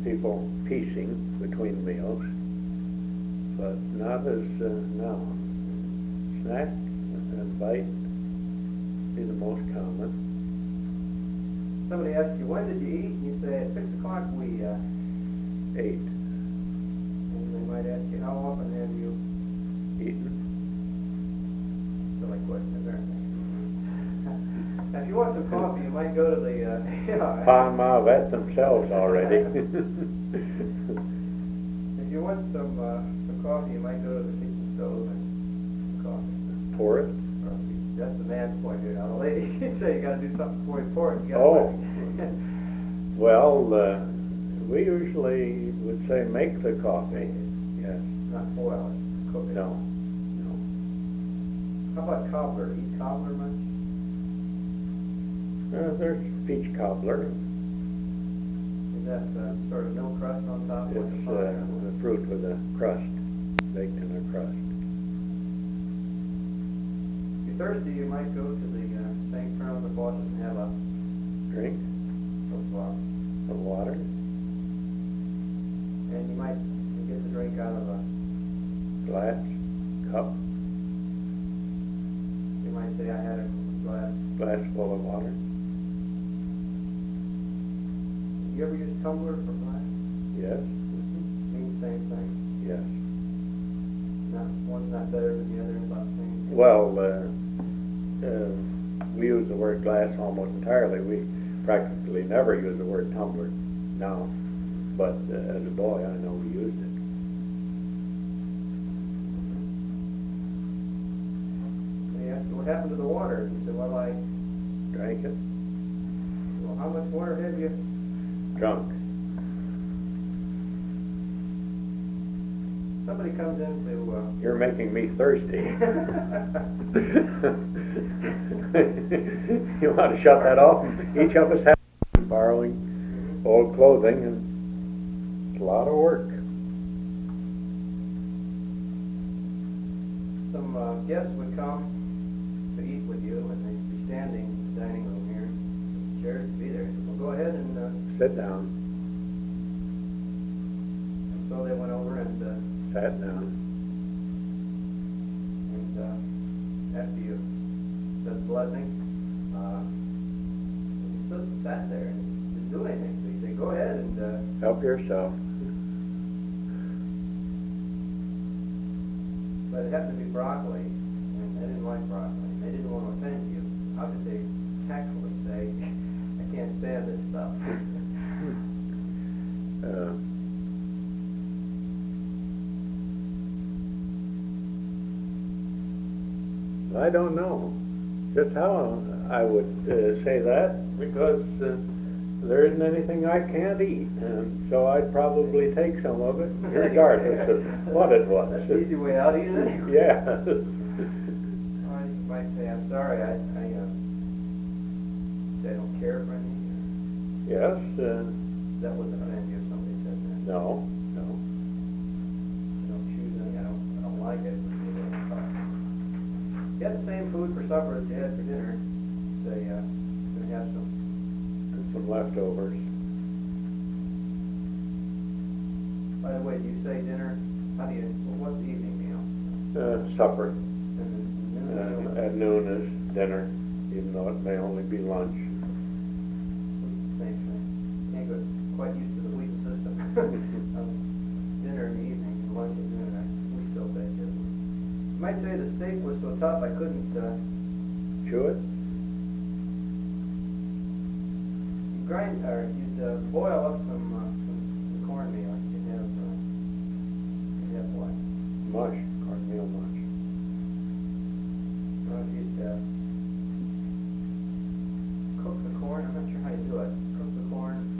people piecing between meals, but not as now. Snack and bite be the most common. Somebody asks you, when did you eat? And you say, at 6 o'clock we Ate. And they might ask you, how often have you Eaten. Silly question, isn't there? Now, if you want some coffee, you might go to the, Pond Ma vet themselves already. If you want some coffee, you might go to the kitchen stove and some coffee. Pour it. That's the man's point here. Now, the lady, she'd say you got to do something before you pour it. You Oh. gotta Well, we usually would say make the coffee. Yes. Not boil it, cook it. No. No. How about cobbler? Eat cobbler much? There's peach cobbler. Is that sort of no crust on top? It's the fruit with a crust, baked in a crust. If you're thirsty, you might go to the thing, turn on the faucet and have a Drink of water. and you might get the drink out of a, Glass, cup, you might say, I had a glass. glass full of water. You ever use tumbler for glass? Yes. Means same thing. Yes. One's not better than the other, about the same. Well, we use the word glass almost entirely. We practically never use the word tumbler now, but as a boy I know we used it. They asked you, what happened to the water? You said, well, I, Drank it. well, how much water have you? Drunk. Somebody comes into, You're making me thirsty. You want to shut that off? Each of us has borrowing old clothing, and it's a lot of work. some guests would come to eat with you, and they'd be standing in the dining room here. The chairs would be there. Well, go ahead and Sit down. so they went over and Sat down. after you said the blessing, you stood and sat there and didn't do anything. So you say, go ahead and Help yourself. but it happened to be broccoli, and they didn't like broccoli. They didn't want to offend you. How could they tactfully say, I can't stand this stuff? I don't know just how I would say that, because there isn't anything I can't eat, and so I'd probably take some of it, regardless of what it was. That's the easy way out, eat it anyway. Yeah. Or you might say, I'm sorry, I don't care for anything. Yes. That wouldn't offend you if somebody said that. No. No. I don't choose anything, I don't like it. You had the same food for supper as you had for dinner. Say, going to have Some leftovers. By the way, do you say dinner? How do you? Well, what's the evening meal? Supper. And then noon meal? At noon is dinner, even though it may only be lunch. Same thing. Can't get quite used to the Wheaton system. Dinner in the evening, and lunch at noon. We still say it. You might say the steak was so tough I couldn't Chew it? grind, or you'd boil up some